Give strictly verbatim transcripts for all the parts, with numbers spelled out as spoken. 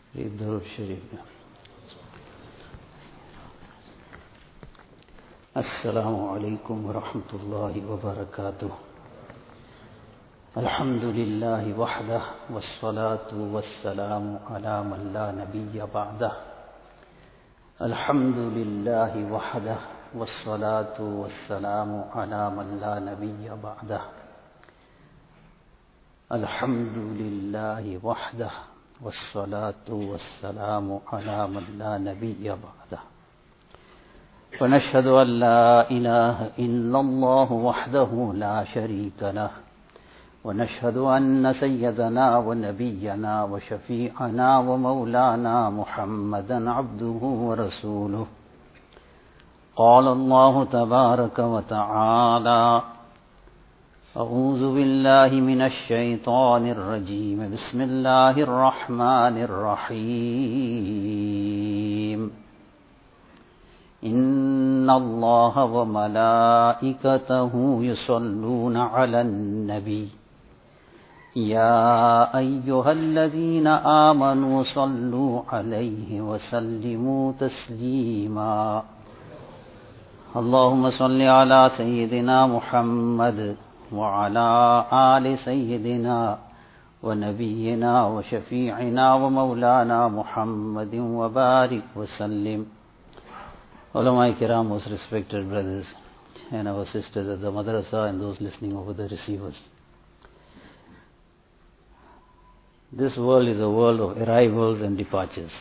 درود شریف. السلام علیکم ورحمۃ اللہ وبرکاتہ. الحمد للہ وحدہ والصلاة والسلام علی من لا نبی بعدہ. الحمد للہ وحدہ والصلاة والسلام علی من لا نبی بعدہ. الحمد للہ وحدہ والصلاة والسلام على من لا نبي بعده. ونشهد أن لا إله إلا الله وحده لا شريك له. ونشهد أن سيدنا ونبينا وشفيعنا ومولانا محمدا عبده ورسوله. قال الله تبارك وتعالى: أعوذ بالله من الشيطان الرجيم. بسم الله الرحمن الرحيم. إن الله وملائكته يصلون على النبي يا أيها الذين آمنوا صلوا عليه وسلموا تسليما. اللهم صل على سيدنا محمد وعلى آل سيدنا ونبينا وشفيعنا ومولانا محمد وبارك وسلم. Ulama Kiram, most respected brothers and our sisters at the madrasa and those listening over the receivers. This world is a world of arrivals and departures.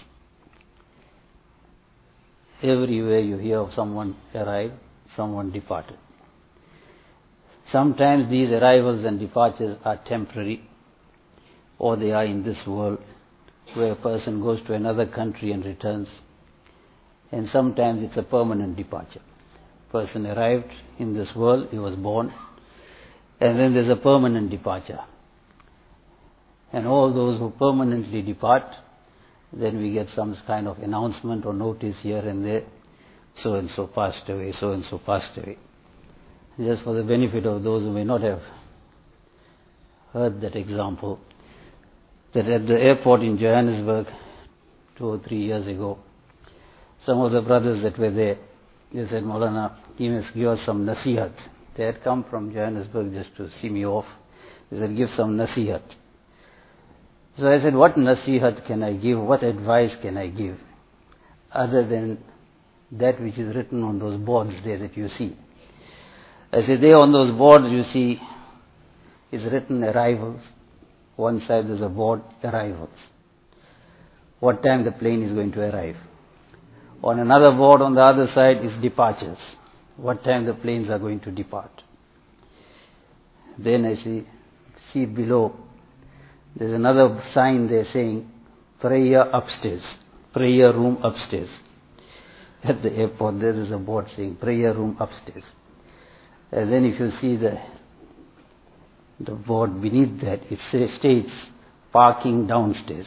Everywhere you hear of someone arrived, someone departed. Sometimes these arrivals and departures are temporary, or they are in this world, where a person goes to another country and returns. And sometimes it's a permanent departure. Person arrived in this world, he was born, and then there's a permanent departure. And all those who permanently depart, then we get some kind of announcement or notice here and there, so and so passed away, so and so passed away. Just for the benefit of those who may not have heard that example, that at the airport in Johannesburg two or three years ago, some of the brothers that were there, they said, Maulana, you must give us some nasihat. They had come from Johannesburg just to see me off. They said, give some nasihat. So I said, what nasihat can I give? What advice can I give? Other than that which is written on those boards there that you see. I said, there on those boards you see is written arrivals. One side there's a board, arrivals. What time the plane is going to arrive. On another board on the other side is departures. What time the planes are going to depart. Then I see, see below, there's another sign there saying, prayer upstairs, prayer room upstairs. At the airport there is a board saying, prayer room upstairs. And then if you see the the board beneath that, it says, states, parking downstairs.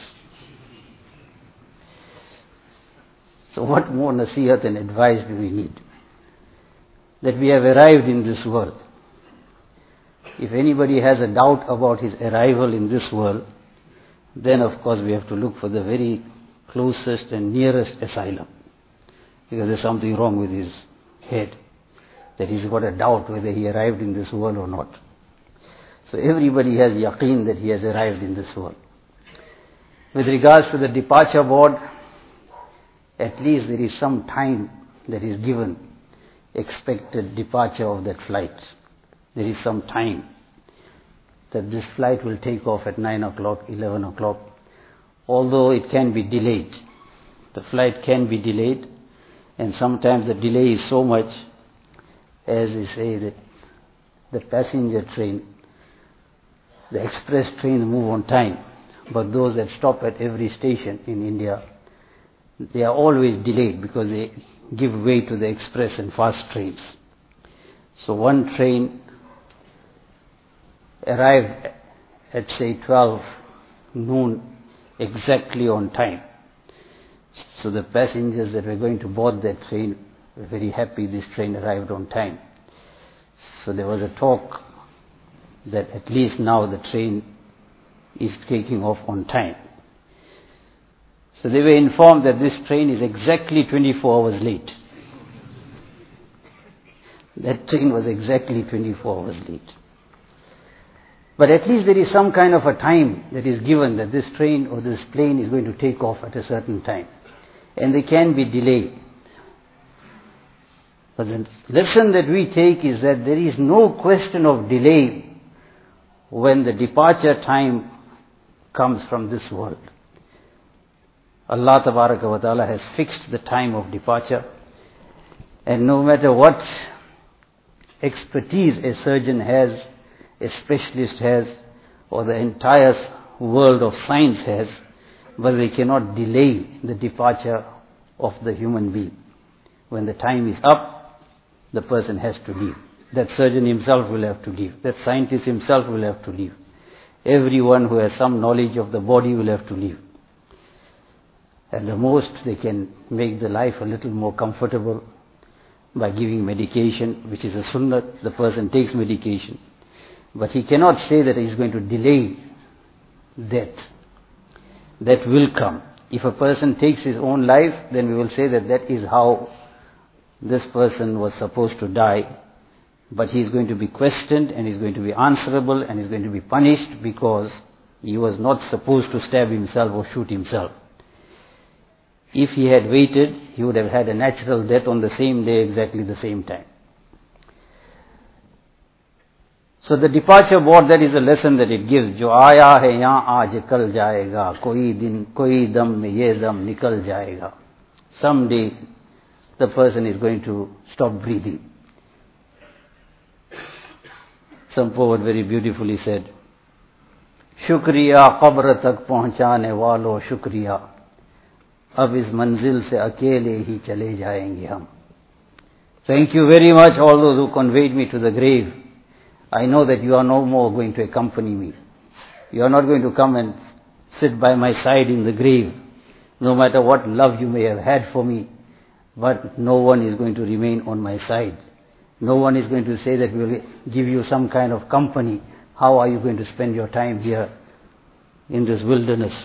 So what more nasihat and advice do we need? That we have arrived in this world. If anybody has a doubt about his arrival in this world, then of course we have to look for the very closest and nearest asylum. Because there's something wrong with his head. That he's got a doubt whether he arrived in this world or not. So everybody has yaqeen that he has arrived in this world. With regards to the departure board, at least there is some time that is given, expected departure of that flight. There is some time that this flight will take off at nine o'clock, eleven o'clock, although it can be delayed. The flight can be delayed, and sometimes the delay is so much, as we say that the passenger train, the express trains move on time, but those that stop at every station in India, they are always delayed because they give way to the express and fast trains. So one train arrived at say twelve noon exactly on time. So the passengers that were going to board that train were very happy this train arrived on time. So there was a talk that at least now the train is taking off on time. So they were informed that this train is exactly twenty-four hours late. That train was exactly twenty-four hours late. But at least there is some kind of a time that is given that this train or this plane is going to take off at a certain time. And they can be delayed. But the lesson that we take is that there is no question of delay when the departure time comes from this world. Allah Tabaraka wa Ta'ala has fixed the time of departure, and no matter what expertise a surgeon has, a specialist has, or the entire world of science has, but they cannot delay the departure of the human being. When the time is up, the person has to leave. That surgeon himself will have to leave. That scientist himself will have to leave. Everyone who has some knowledge of the body will have to leave. At the most, they can make the life a little more comfortable by giving medication, which is a sunnah. The person takes medication. But he cannot say that he is going to delay death. That will come. If a person takes his own life, then we will say that that is how this person was supposed to die. But he is going to be questioned, and he is going to be answerable, and he is going to be punished because he was not supposed to stab himself or shoot himself. If he had waited, he would have had a natural death on the same day, exactly the same time. So the departure board, that is a lesson that it gives. Jo aaya hai yahan aaj kal jayega, koi din, koi dam mein ye dam nikal jayega. Someday the person is going to stop breathing. Some poet very beautifully said, Shukriya qabr tak pahunchane walo shukriya. अब इस मंजिल से अकेले ही चले जाएंगे हम. Thank you very much, all those who conveyed me to the grave. I know that you are no more going to accompany me. You are not going to come and sit by my side in the grave, no matter what love you may have had for me. But no one is going to remain on my side. No one is going to say that we will give you some kind of company. How are you going to spend your time here in this wilderness?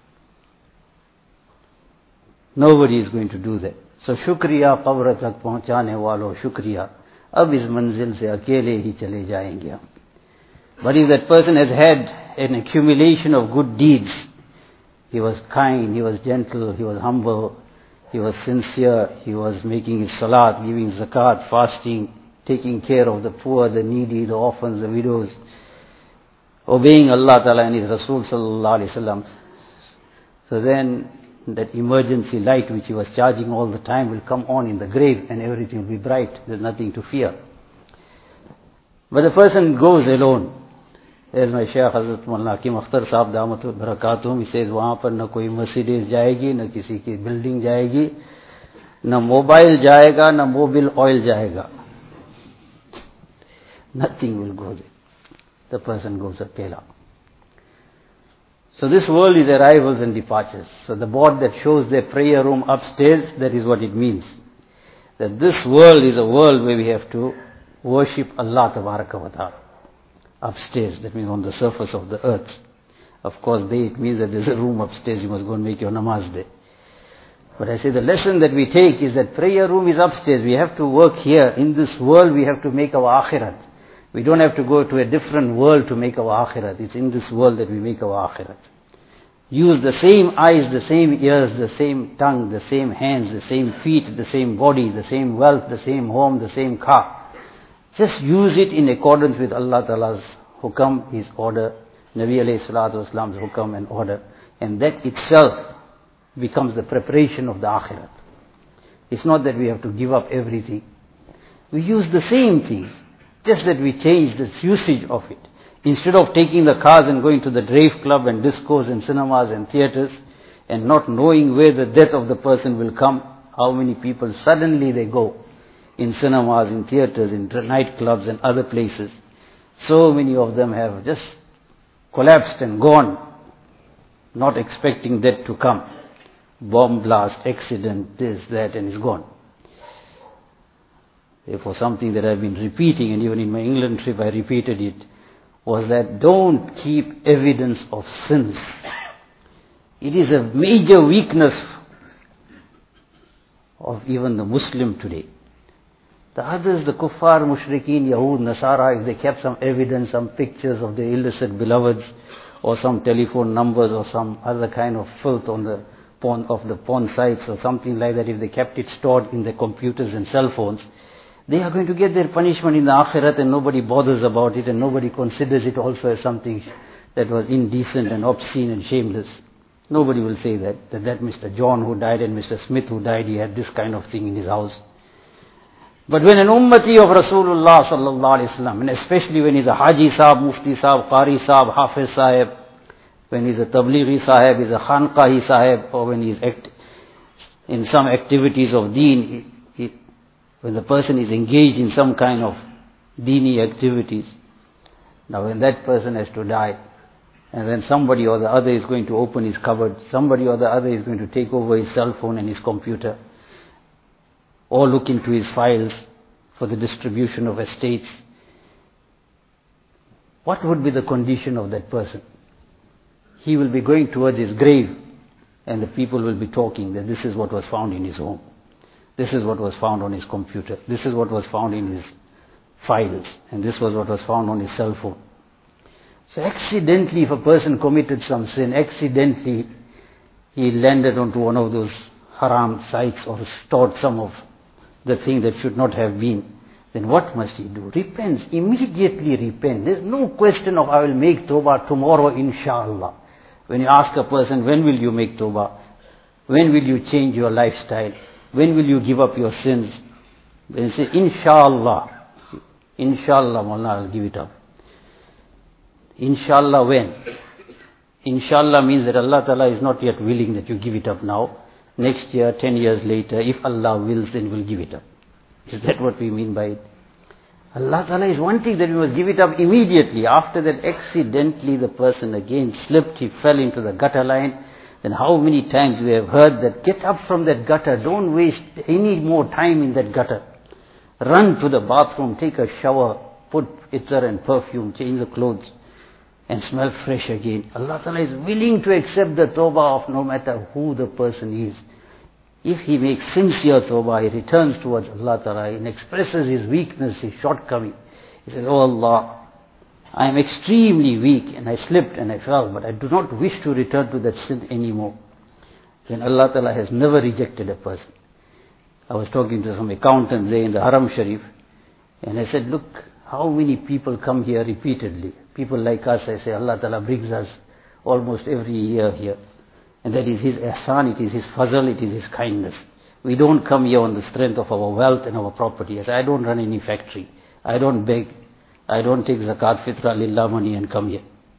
Nobody is going to do that. So shukriya qabr tak pahunchane walo shukriya. Ab is manzil se akele hi chale jayenge hum. But if that person has had an accumulation of good deeds, he was kind, he was gentle, he was humble, he was sincere, he was making his salat, giving zakat, fasting, taking care of the poor, the needy, the orphans, the widows, obeying Allah Ta'ala and His Rasul Sallallahu Alaihi Wasallam. So then that emergency light which he was charging all the time will come on in the grave and everything will be bright. There's nothing to fear. But the person goes alone. As my Shaykh Hazrat Maulana Hakim Akhtar Sahab Damatul Barakatuhum, he says, वहाँ पर न कोई Mercedes जाएगी, न किसी की building जाएगी, न mobile जाएगा, न mobile oil जाएगा. Nothing will go there. The person goes akela. So this world is arrivals and departures. So the board that shows their prayer room upstairs, that is what it means. That this world is a world where we have to worship Allah Tabaraka wa Ta'ala. Upstairs, that means on the surface of the earth. Of course, there it means that there's a room upstairs, you must go and make your namaz there. But I say the lesson that we take is that prayer room is upstairs. We have to work here. In this world, we have to make our akhirat. We don't have to go to a different world to make our akhirat. It's in this world that we make our akhirat. Use the same eyes, the same ears, the same tongue, the same hands, the same feet, the same body, the same wealth, the same home, the same car. Just use it in accordance with Allah Ta'ala's hukam, His order, Nabi alayhi salatu wasalam's hukam and order. And that itself becomes the preparation of the akhirat. It's not that we have to give up everything. We use the same things. Just that we change the usage of it. Instead of taking the cars and going to the rave club and discos and cinemas and theaters and not knowing where the death of the person will come, how many people suddenly they go in cinemas, in theaters, in nightclubs and other places. So many of them have just collapsed and gone, not expecting death to come. Bomb blast, accident, this, that, and it's gone. Therefore, something that I've been repeating, and even in my England trip I repeated it, was that don't keep evidence of sins It is a major weakness of even the Muslim today. The others, the kuffar, mushrikeen, Yahud, Nasara, if they kept some evidence, some pictures of their illicit beloveds, or some telephone numbers, or some other kind of filth on the porn, of the porn sites, or something like that, if they kept it stored in their computers and cell phones, they are going to get their punishment in the akhirat, and nobody bothers about it, and nobody considers it also as something that was indecent and obscene and shameless. Nobody will say that, that that Mister John who died and Mister Smith who died, he had this kind of thing in his house. But when an ummati of Rasulullah sallallahu alaihi wasallam, and especially when he's a Haji Sahib, Mufti Sahib, Qari Sahib, Hafiz Sahib, when he's a Tablighi Sahib, he's a Khanqahi Sahib, or when he's act in some activities of deen, he, he, when the person is engaged in some kind of deeni activities, now when that person has to die, and then somebody or the other is going to open his cupboard, somebody or the other is going to take over his cell phone and his computer, or look into his files for the distribution of estates, what would be the condition of that person? He will be going towards his grave, and the people will be talking that this is what was found in his home, this is what was found on his computer, this is what was found in his files, and this was what was found on his cell phone. So accidentally, if a person committed some sin, accidentally he landed onto one of those haram sites or stored some of the thing that should not have been, then what must he do? Repent, immediately repent. There's no question of I will make tawbah tomorrow, inshallah. When you ask a person, when will you make tawbah? When will you change your lifestyle? When will you give up your sins? Then say, inshallah. Inshallah, Mawlana, I'll give it up. Inshallah when? Inshallah means that Allah Ta'ala is not yet willing that you give it up now. Next year, ten years later, if Allah wills, then we'll give it up. Is that what we mean by it? Allah Ta'ala is wanting that we must give it up immediately. After that, accidentally the person again slipped, he fell into the gutter line. Then how many times we have heard that, get up from that gutter, don't waste any more time in that gutter. Run to the bathroom, take a shower, put ittar and perfume, change the clothes, and smell fresh again. Allah Ta'ala is willing to accept the tawbah of no matter who the person is. If he makes sincere tawbah, he returns towards Allah Ta'ala and expresses his weakness, his shortcoming. He says, oh Allah, I am extremely weak and I slipped and I fell, but I do not wish to return to that sin anymore. Then Allah Ta'ala has never rejected a person. I was talking to some accountant there in the Haram Sharif, and I said, look, how many people come here repeatedly? People like us, I say, Allah Ta'ala brings us almost every year here. And that is His ihsan, it is His fazl, it is His kindness. We don't come here on the strength of our wealth and our property. I say, I don't run any factory. I don't beg. I don't take zakat, fitra, lillah money and come here.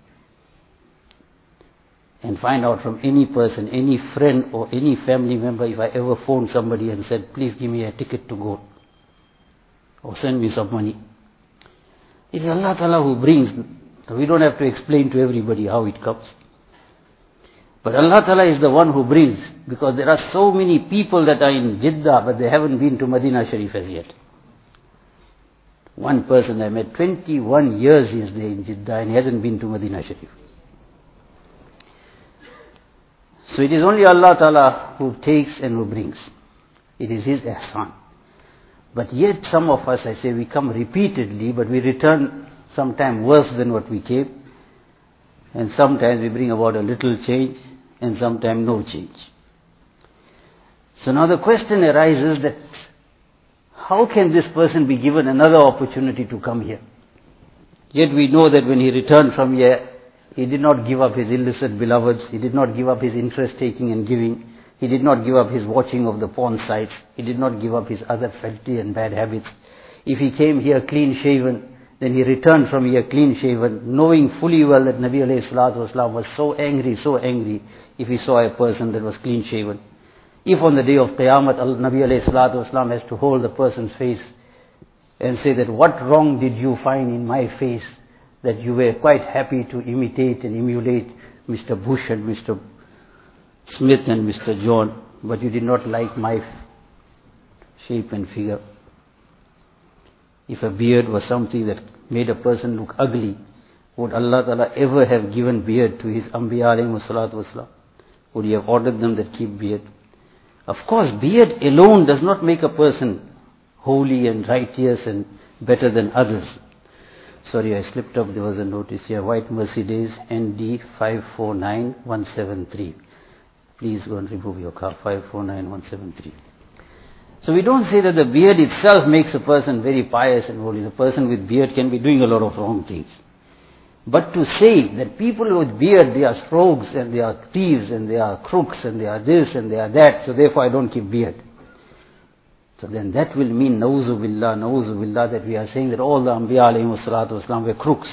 And find out from any person, any friend or any family member, if I ever phoned somebody and said, please give me a ticket to go, or send me some money. It is Allah Ta'ala who brings. So we don't have to explain to everybody how it comes. But Allah Ta'ala is the one who brings, because there are so many people that are in Jeddah, but they haven't been to Medina Sharif as yet. One person I met, twenty-one years he is there in Jeddah and he hasn't been to Medina Sharif. So it is only Allah Ta'ala who takes and who brings. It is His ihsan. But yet some of us, I say, we come repeatedly, but we return sometime worse than what we came. And sometimes we bring about a little change, and sometimes no change. So now the question arises that, how can this person be given another opportunity to come here? Yet we know that when he returned from here, he did not give up his illicit beloveds, he did not give up his interest taking and giving, he did not give up his watching of the porn sites, he did not give up his other filthy and bad habits. If he came here clean shaven, then he returned from here clean shaven, knowing fully well that Nabi alayhi salatu wasalam was so angry, so angry, if he saw a person that was clean shaven. If on the day of Qiyamah, Nabi alayhi salatu wasalam has to hold the person's face and say that, what wrong did you find in my face that you were quite happy to imitate and emulate Mister Bush and Mister Smith and Mister John, but you did not like my shape and figure. If a beard was something that made a person look ugly, would Allah Ta'ala ever have given beard to His Anbiya alayhi salatu wasalam? Would he have ordered them that keep beard? Of course, beard alone does not make a person holy and righteous and better than others. Sorry, I slipped up. There was a notice here. White Mercy Days, N D five four nine one seven three. Please go and remove your car. five four nine one seven three. So we don't say that the beard itself makes a person very pious and holy. The person with beard can be doing a lot of wrong things. But to say that people with beard, they are rogues and they are thieves and they are crooks and they are this and they are that, so therefore I don't keep beard. So then that will mean, Nauzu billah, Nauzu billah, that we are saying that all the Anbiya alayhimu salatu wasalam were crooks.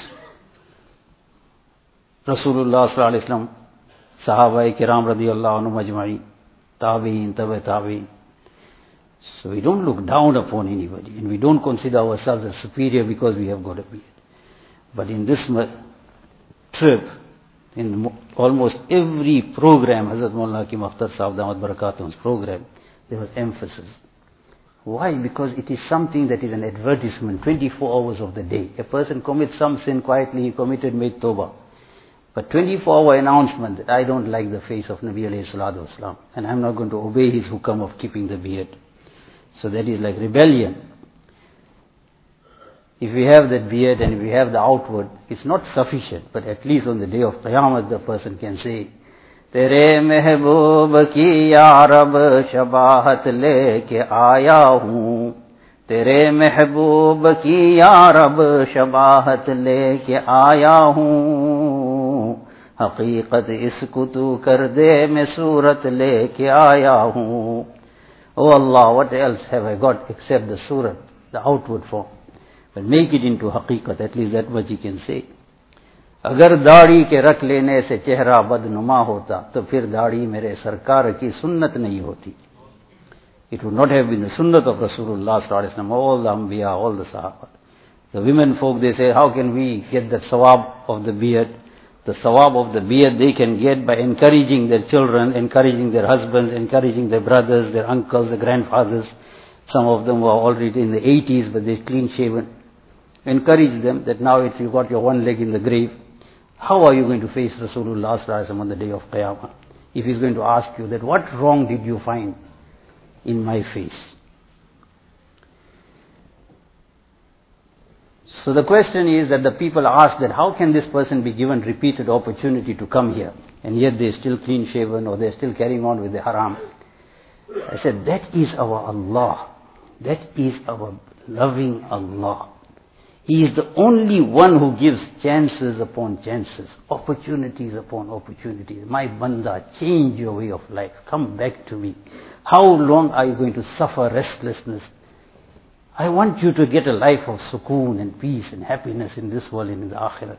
Rasulullah sallallahu alayhi wa sallam, Sahaba kiram radiyallahu anhum ajma'in, Tabi'in, Tabi' Tabi'in. So we don't look down upon anybody and we don't consider ourselves as superior because we have got a beard. But in this trip, in almost every program, Hazrat Maulana Hakim Akhtar Sahib Damat Barakatuh's program, there was emphasis. Why? Because it is something that is an advertisement, twenty-four hours of the day. A person commits some sin quietly, he committed, made tawbah. But twenty-four hour announcement that I don't like the face of Nabi alayhi salatu wasalam, and I'm not going to obey his hukam of keeping the beard. So that is like rebellion. If we have that beard and if we have the outward, it's not sufficient, but at least on the day of Qiyamah the person can say, Tere mehboob ki ya Rab shabahat leke aaya hoon. Tere mehboob ki ya Rab shabahat leke aaya hoon. Haqiqat isko tu kar de mein surat leke aaya hoon. Oh Allah, what else have I got except the surat, the outward form? But make it into haqiqat, at least that much he can say. अगर दाढ़ी के रख लेने से चेहरा बदनुमा होता तो फिर दाढ़ी मेरे सरकार की सुन्नत नहीं होती. It would not have been the sunnat of Rasulullah sallallahu alaihi wasallam, all the Anbiya, all the Sahaba. The women folk, they say, how can we get the sawab of the beard? The sawab of the beard they can get by encouraging their children, encouraging their husbands, encouraging their brothers, their uncles, their grandfathers. Some of them were already in the eighties, but they're clean shaven. Encourage them that now if you got your one leg in the grave, how are you going to face Rasulullah sallallahu alaihi wasallam on the day of Qiyamah? If he's going to ask you that, what wrong did you find in my face? So the question is that the people ask that how can this person be given repeated opportunity to come here and yet they're still clean shaven or they're still carrying on with the haram? I said, that is our Allah. That is our loving Allah. He is the only one who gives chances upon chances, opportunities upon opportunities. My banda, change your way of life. Come back to me. How long are you going to suffer restlessness? I want you to get a life of sukoon and peace and happiness in this world and in the akhirat.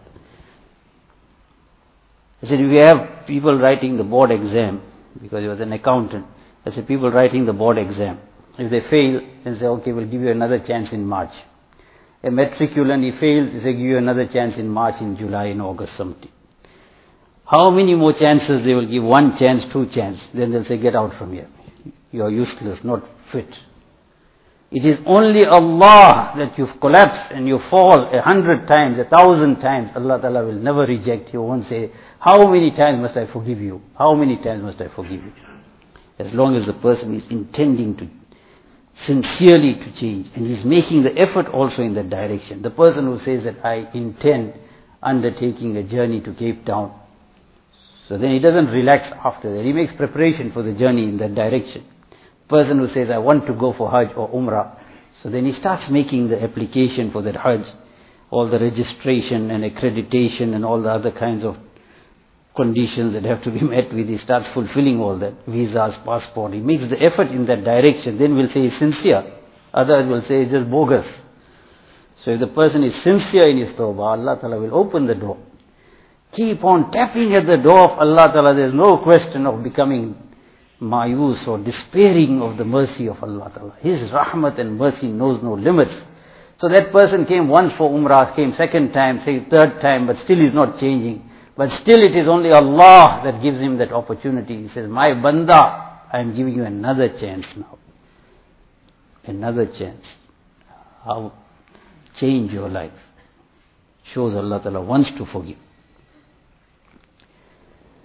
I said, if we have people writing the board exam, because he was an accountant, I said, people writing the board exam, if they fail, they say, okay, we'll give you another chance in March. A matriculant, he fails, they say, give you another chance in March, in July, in August, something. How many more chances they will give? One chance, two chance. Then they'll say, get out from here. You are useless, not fit. It is only Allah that you've collapsed and you fall a hundred times, a thousand times. Allah Ta'ala will never reject you. Won't say, how many times must I forgive you? How many times must I forgive you? As long as the person is intending to, sincerely to change, and he's making the effort also in that direction. The person who says that I intend undertaking a journey to Cape Town, so then he doesn't relax after that. He makes preparation for the journey in that direction. Person who says I want to go for Hajj or Umrah, so then he starts making the application for that Hajj, all the registration and accreditation and all the other kinds of conditions that have to be met with. He starts fulfilling all that, visas, passport. He makes the effort in that direction. Then we'll say he's sincere. Others will say it's just bogus. So if the person is sincere in his tawbah, Allah Ta'ala will open the door. Keep on tapping at the door of Allah Ta'ala. There's no question of becoming mayus or despairing of the mercy of Allah Ta'ala. His rahmat and mercy knows no limits. So that person came once for Umrah, came second time, say third time, but still is not changing. But still it is only Allah that gives him that opportunity. He says, my banda, I am giving you another chance now. Another chance. How? Change your life. Shows Allah Ta'ala wants to forgive.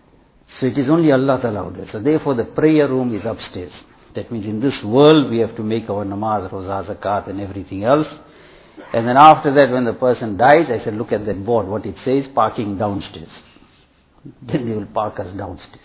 So it is only Allah Ta'ala out there. So therefore the prayer room is upstairs. That means in this world we have to make our namaz, roza, zakat and everything else. And then after that when the person dies, I said, look at that board, what it says, parking downstairs. Then they will park us downstairs.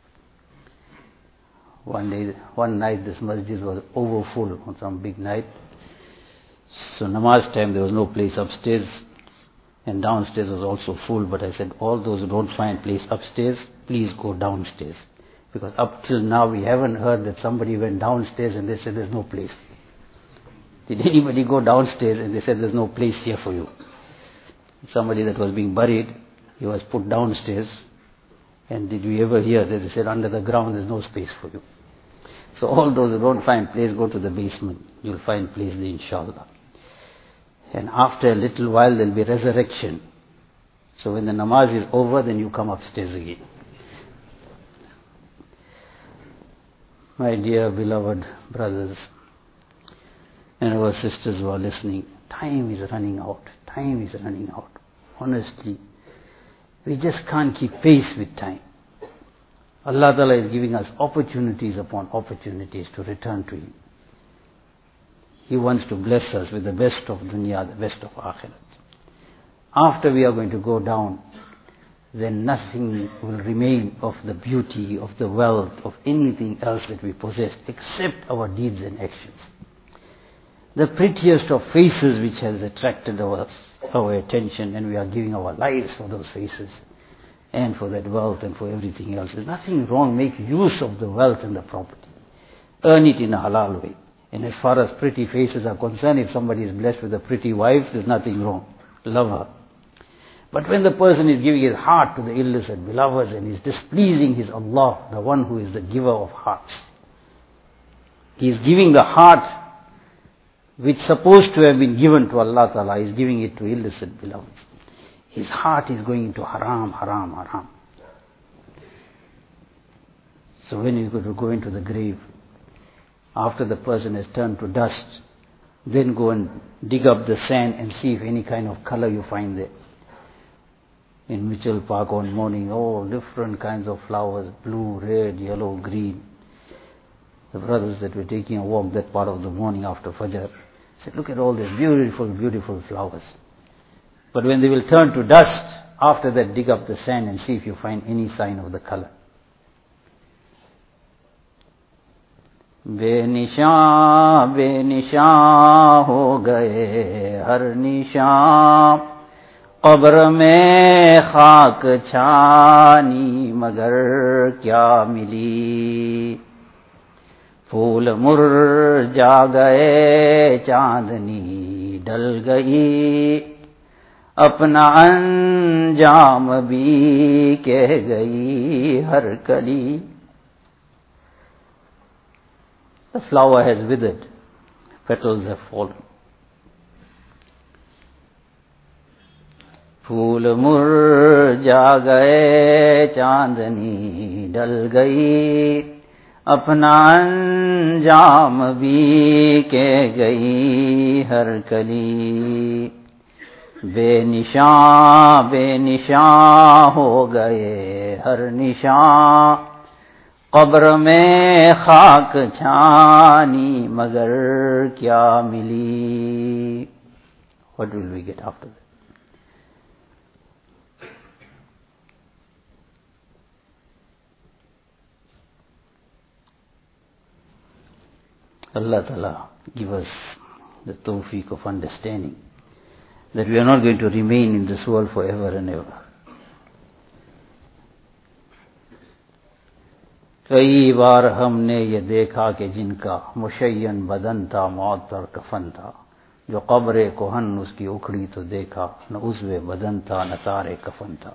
One day, one night this masjid was overfull on some big night. So namaz time there was no place upstairs. And downstairs was also full, but I said, all those who don't find place upstairs, please go downstairs. Because up till now we haven't heard that somebody went downstairs and they said there's no place. Did anybody go downstairs and they said there's no place here for you? Somebody that was being buried, he was put downstairs, and did we ever hear that they said under the ground there's no space for you? So all those who don't find place, go to the basement. You'll find place there, inshallah. And after a little while there will be resurrection. So when the namaz is over, then you come upstairs again. My dear beloved brothers and our sisters who are listening, time is running out. Time is running out. Honestly, we just can't keep pace with time. Allah Ta'ala is giving us opportunities upon opportunities to return to Him. He wants to bless us with the best of dunya, the best of akhirat. After we are going to go down, then nothing will remain of the beauty, of the wealth, of anything else that we possess, except our deeds and actions. The prettiest of faces which has attracted our, our attention, and we are giving our lives for those faces, and for that wealth and for everything else. There's nothing wrong. Make use of the wealth and the property. Earn it in a halal way. And as far as pretty faces are concerned, if somebody is blessed with a pretty wife, there's nothing wrong. Love her. But when the person is giving his heart to the illicit beloveds and is displeasing his Allah, the one who is the giver of hearts, he is giving the heart which is supposed to have been given to Allah Ta'ala, he is giving it to illicit beloveds. His heart is going into haram, haram, haram. So when you go to go into the grave, after the person has turned to dust, then go and dig up the sand and see if any kind of color you find there. In Mitchell Park one morning, all different kinds of flowers, blue, red, yellow, green. The brothers that were taking a walk that part of the morning after Fajr said, look at all these beautiful, beautiful flowers. But when they will turn to dust, after that dig up the sand and see if you find any sign of the color. बेनिशां बेनिशां हो गए हर निशां कब्र में खाक छानी मगर क्या मिली फूल मुरझा गए चांदनी डल गई अपना अंजाम भी कह गई हर कली. The flower has withered, petals have fallen. फूल मुरझा गए चांदनी डल गई अपना अंजाम भी कह गई हर कली. बेनिशां बेनिशां हो गए हर निशां कब्र में खाक छानी मगर क्या मिली. What will we get after that? Allah Ta'ala give us the tawfiq of understanding that we are not going to remain in this world forever and ever. कई बार हमने ये देखा कि जिनका मुशय्यन बदन था मुअत्तर कफन था जो कब्र कोहन उसकी उखड़ी तो देखा न उज़्वे बदन था न तारे कफन था.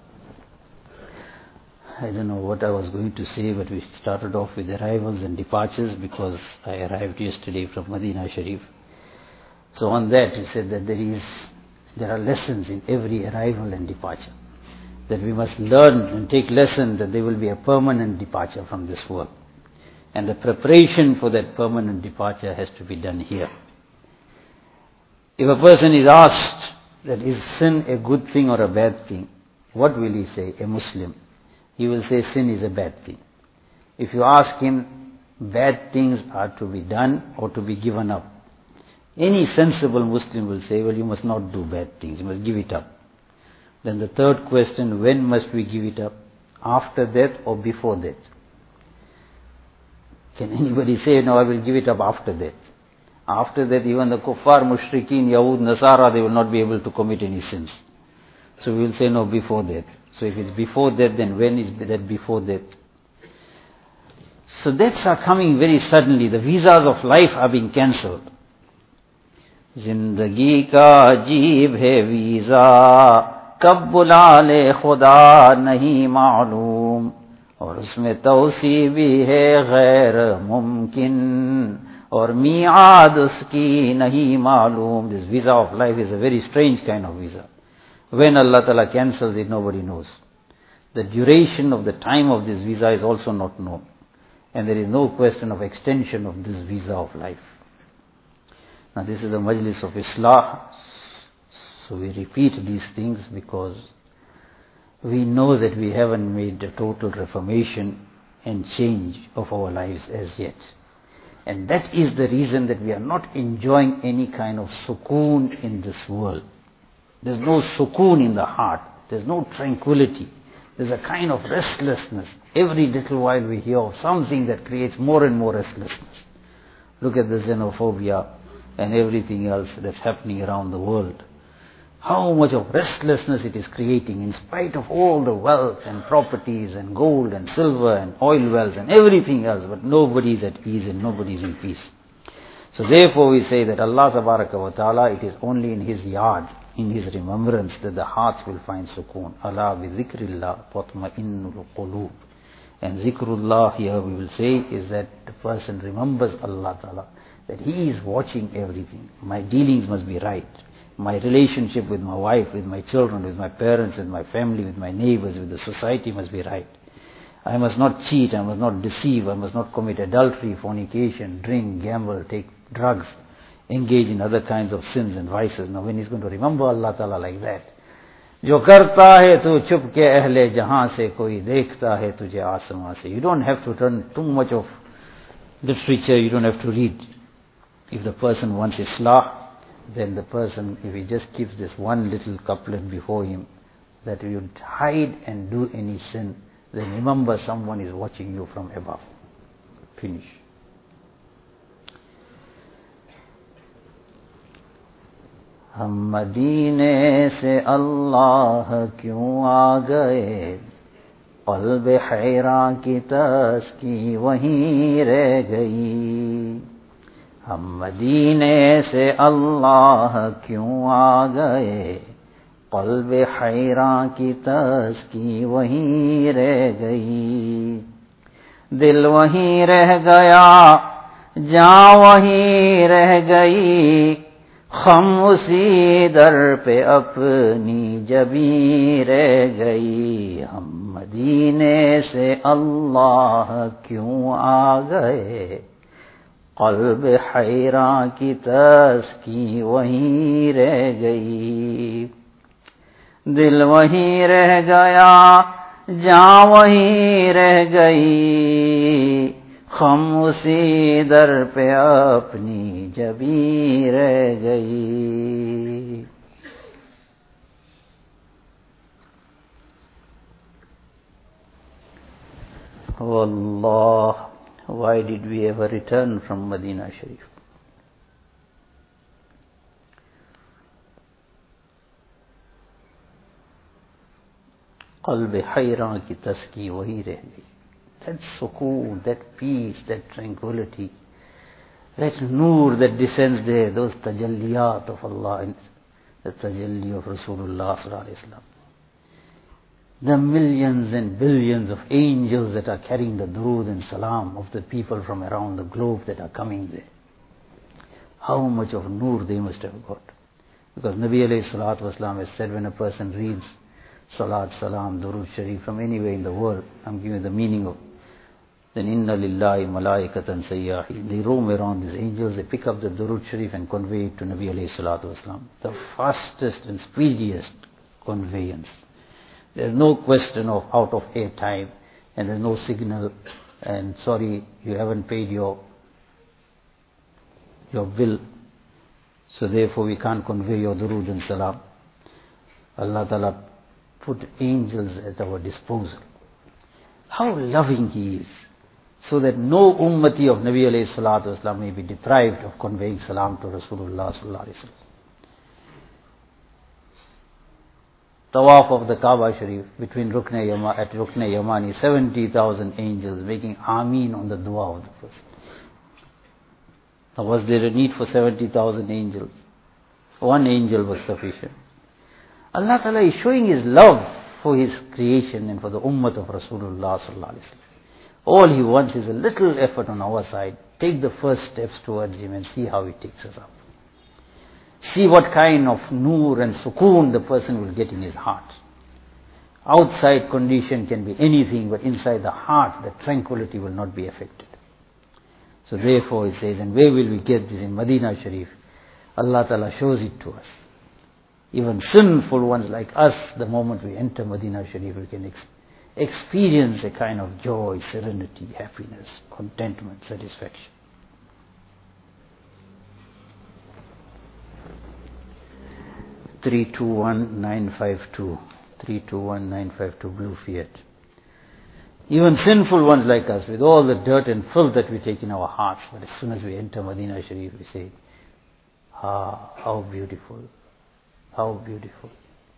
I don't know what I was going to say, but we started off with arrivals and departures because I arrived yesterday from Medina Sharif. So on that he said that there is there are lessons in every arrival and departure, that we must learn and take lesson that there will be a permanent departure from this world. And the preparation for that permanent departure has to be done here. If a person is asked that is sin a good thing or a bad thing, what will he say? A Muslim. he will say sin is a bad thing. If you ask him, bad things are to be done or to be given up, any sensible Muslim will say, well, you must not do bad things, you must give it up. Then the third question, when must we give it up? After death or before death? Can anybody say, no, I will give it up after death? After that, even the kuffar, mushrikeen, Yahud, Nasara, they will not be able to commit any sins. So we will say, no, before death. So if it's before death, then when is that before death? So deaths are coming very suddenly. The visas of life are being cancelled. Zindagi ka ajeeb hai visa, kab bula le khuda nahi ma'loom, aur usme tawsi bhi hai ghair mumkin, aur mi'aad uski nahi ma'loom. This visa of life is a very strange kind of visa. When Allah Ta'ala cancels it, nobody knows. The duration of the time of this visa is also not known. And there is no question of extension of this visa of life. Now this is the Majlis of Islah. So we repeat these things because we know that we haven't made a total reformation and change of our lives as yet. And that is the reason that we are not enjoying any kind of sukoon in this world. There's no sukoon in the heart. There's no tranquility. There's a kind of restlessness. Every little while we hear of something that creates more and more restlessness. Look at the xenophobia and everything else that's happening around the world. How much of restlessness it is creating in spite of all the wealth and properties and gold and silver and oil wells and everything else, but nobody is at ease and nobody is in peace. So therefore we say that Allah Tabaraka wa Ta'ala, it is only in His yard, in His remembrance, that the hearts will find sukoon. Allah bi zikrillah tatma'innul qulub. And zikrullah here we will say is that the person remembers Allah Ta'ala, that he is watching everything. My dealings must be right. My relationship with my wife, with my children, with my parents, with my family, with my neighbors, with the society must be right. I must not cheat, I must not deceive, I must not commit adultery, fornication, drink, gamble, take drugs, engage in other kinds of sins and vices. Now when he's going to remember Allah Ta'ala like that, जो करता है तू चुप के अहले जहां से, कोई देखता है तुझे आसमां से. You don't have to turn too much of literature, you don't have to read. If the person wants Islah, then the person, if he just keeps this one little couplet before him, that you hide and do any sin, then remember someone is watching you from above. Finish. हम मदीने से अल्लाह क्यों आ गए, क़ल्ब हैरा की तस्की वहीं रह गई. हम मदीने से अल्लाह क्यों आ गए, क़ल्ब हैरा की तस्की वहीं रह गई. दिल वहीं रह गया, जान वहीं रह गई, खम उसी दर पे अपनी जबी रह गई. हम मदीने से अल्लाह क्यों आ गए, क़ल्ब हैरा की तस्की वहीं रह गई. दिल वहीं रह गया, जान वहीं रह गई, खम उसी दर पे अपनी जबी रह गई. Wallah, why did we ever return from Medina Sharif? क़ल्ब हैरा की तस्की वही रह गई. That sukoon, that peace, that tranquility, that nur that descends there, those tajalliyat of Allah, the tajalli of Rasulullah sallallahu alaihi wasallam, the millions and billions of angels that are carrying the durood and salam of the people from around the globe that are coming there. How much of nur they must have got. Because Nabi alayhi salatu wasalam has said, when a person reads salat, salam, durood sharif from anywhere in the world, I'm giving you the meaning of, then inna lillahi malaikatan sayyahin. They roam around, these angels, they pick up the durood sharif and convey it to Nabi alayhi salatu wasalam. The fastest and speediest conveyance. There's no question of out of air time, and there's no signal, and sorry, you haven't paid your your bill, so therefore we can't convey your durood and salam. Allah Ta'ala put angels at our disposal. How loving He is, so that no ummati of Nabi alayhi salatu wasalam may be deprived of conveying salam to Rasulullah sallallahu alayhi wa sallam. Tawaf of the Kaaba Sharif between Rukn Yama, at Rukn Yamani, seventy thousand angels making Ameen on the dua of the person. Now was there a need for seventy thousand angels? One angel was sufficient. Allah Ta'ala is showing His love for His creation and for the ummah of Rasulullah sallallahu alaihi wasallam. All He wants is a little effort on our side. Take the first steps towards Him and see how He takes us up. See what kind of noor and sukoon the person will get in his heart. Outside condition can be anything, but inside the heart, the tranquility will not be affected. So therefore He says, and where will we get this? In Medina Sharif. Allah Ta'ala shows it to us. Even sinful ones like us, the moment we enter Medina Sharif, we can ex- experience a kind of joy, serenity, happiness, contentment, satisfaction. three two one nine five two, three two one nine five two, Blue Fiat. Even sinful ones like us, with all the dirt and filth that we take in our hearts, but as soon as we enter Medina Sharif, we say, ah, how beautiful, how beautiful.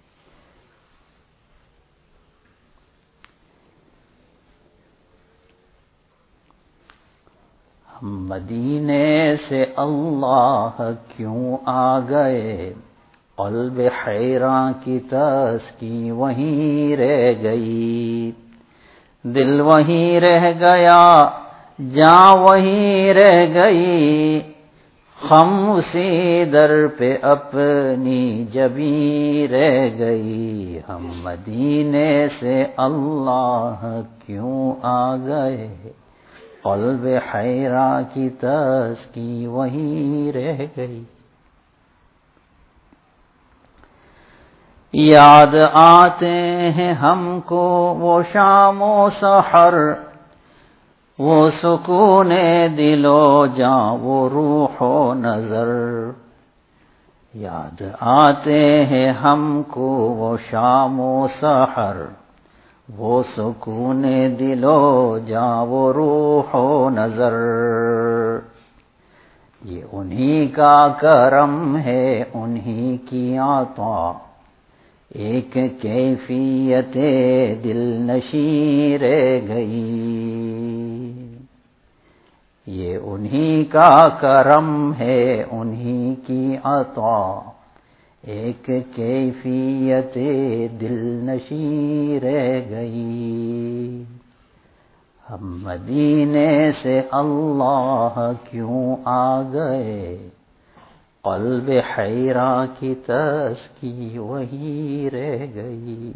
हम मदीने से अल्लाह क्यों आ गए, क़ल्ब हैरां की तस्की वहीं रह गई, दिल वहीं रह गया, जान वहीं रह गई, हम उसी दर पे अपनी जबी रह गई, हम मदीने से अल्लाह क्यों आ गए, क़ल्ब हैरां की तस्की वहीं रह गई। याद आते हैं हमको वो शामो सहर, वो सुकूने दिलो जां वो रूहो नजर, याद आते हैं हमको वो शामो सहर, वो सुकूने दिलो जां वो रूहो नजर, ये उन्हीं का करम है उन्हीं की आता, एक कैफियत दिल नशी रह गई, ये उन्हीं का करम है उन्हीं की अता, एक कैफियत दिल नशी रह गई, हम मदीने से अल्लाह क्यों आ गए, क़ल्ब हैरां की तस्की वहीं रह गई।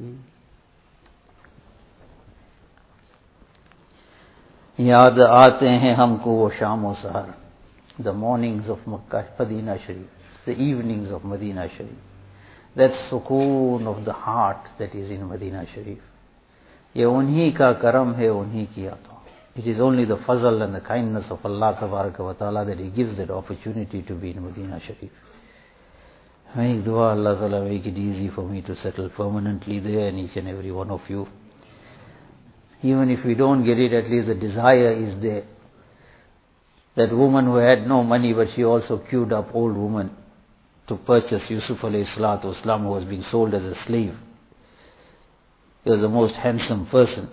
याद आते हैं हमको वो शाम सहर, the mornings of Makkah, Medina Sharif, the evenings of Medina Sharif, that sukoon of the heart that is in Medina Sharif. ये उन्हीं का करम है उन्हीं की अता. It is only the fazl and the kindness of Allah Tabaraka wa Ta'ala that He gives that opportunity to be in Medina Sharif. Make dua, Allah Ta'ala make it easy for me to settle permanently there, and each and every one of you. Even if we don't get it, at least the desire is there. That woman who had no money, but she also queued up, old woman, to purchase Yusuf alayhi salatu wasalam, who was being sold as a slave. He was the most handsome person,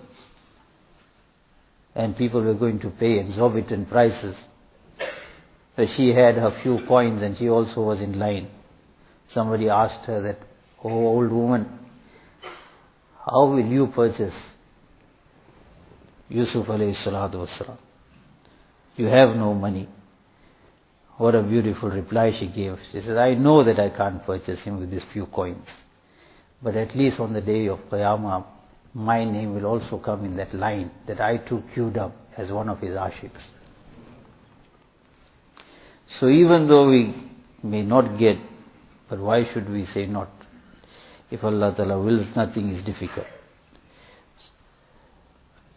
and people were going to pay exorbitant prices. But she had her few coins and she also was in line. Somebody asked her that, "Oh old woman, how will you purchase Yusuf alayhi salatu wasalam? You have no money." What a beautiful reply she gave. She said, "I know that I can't purchase him with these few coins, but at least on the day of Qiyamah, my name will also come in that line that I too queued up as one of his ashiqs." So even though we may not get, but why should we say not? If Allah Ta'ala wills, nothing is difficult.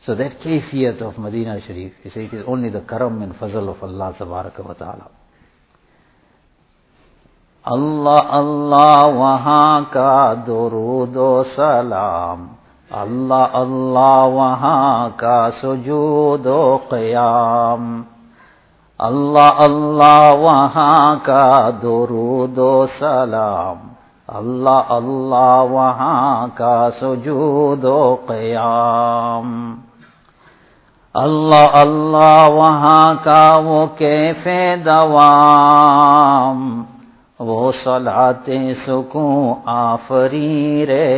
So that kayfiyat of Medina Sharif, he said it is only the karam and fazl of Allah tabaraka wa ta'ala. Allah Allah wahan ka durud o salam, Allah Allah wahan ka sujud o qiyam, Allah Allah wahan ka durud o salam, Allah Allah wahan ka sujud o qiyam, Allah Allah wahan ka wo कैफ़े दवाम, वो सलाते सुकून आफरी रह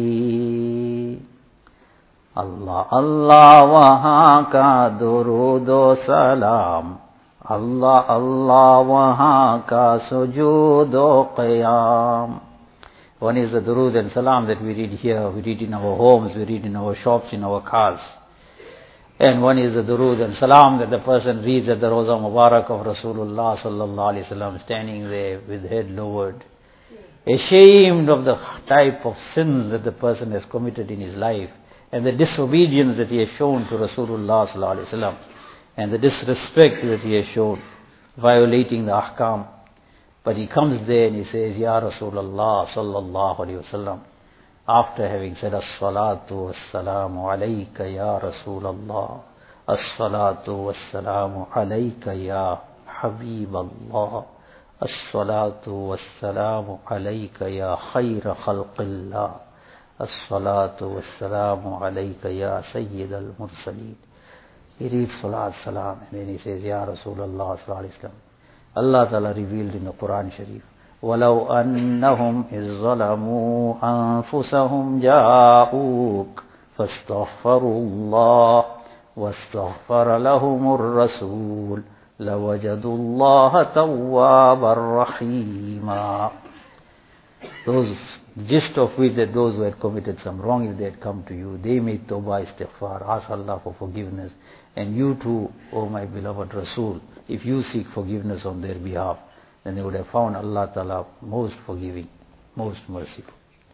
गई। अल्लाह अल्लाह वहाँ का दुरूद ओ सलाम, अल्लाह अल्लाह वहाँ का सुजूद ओ क़याम. One is the durood and salam that we read here, we read in our homes, we read in our shops, in our cars. And one is the durood and salam that the person reads at the Roza Mubarak of Rasulullah sallallahu alaihi wasallam, standing there with head lowered, ashamed of the type of sins that the person has committed in his life, and the disobedience that he has shown to Rasulullah sallallahu alaihi wasallam, and the disrespect that he has shown, violating the ahkam. But he comes there and he says, Ya Rasulullah sallallahu alaihi wasallam, after having said, As-salatu was-salamu alayka ya Rasulallah, As-salatu was-salamu alayka ya Habiballah, As-salatu was-salamu alayka ya khayra khalqillah, As-salatu was-salamu alayka ya Sayyid al-Mursaleen. He reads Salat Salam and then he says, Ya Rasulullah sallallahu alayhi wa sallam. Allah Ta'ala revealed in the Quran Sharif, وَلَوْ أَنَّهُمْ إِذْ ظَلَمُوا أَنفُسَهُمْ جَاءُوكَ فَاسْتَغْفَرُوا اللَّهَ وَاسْتَغْفَرَ لَهُمُ الرَّسُولُ لَوَجَدُوا اللَّهَ تَوَّابًا رَحِيمًا. Those gist of which that those who had committed some wrong, if they had come to you, they made tawbah istighfar, ask Allah for forgiveness. And you too, O my beloved Rasul, if you seek forgiveness on their behalf, then they would have found Allah Ta'ala most forgiving, most merciful.